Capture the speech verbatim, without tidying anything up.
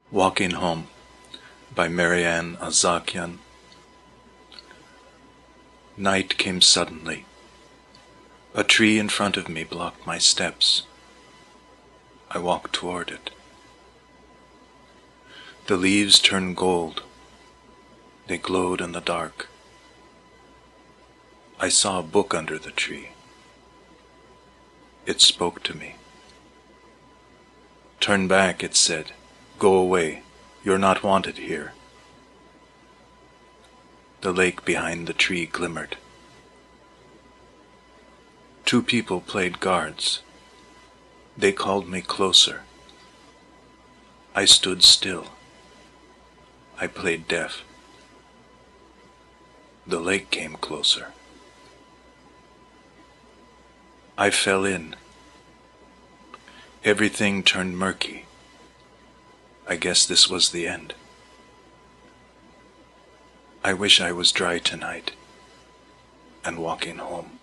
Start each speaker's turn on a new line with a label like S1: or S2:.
S1: Walking Home by Marianne Azakian. Night came suddenly. A tree in front of me blocked my steps. I walked toward it. The leaves turned gold. They glowed in the dark. I saw a book under the tree. It spoke to me. "Turn back," it said. "Go away. You're not wanted here." The lake behind the tree glimmered. Two people played guards. They called me closer. I stood still. I played deaf. The lake came closer. I fell in. Everything turned murky. I guess this was the end. I wish I was dry tonight and walking home.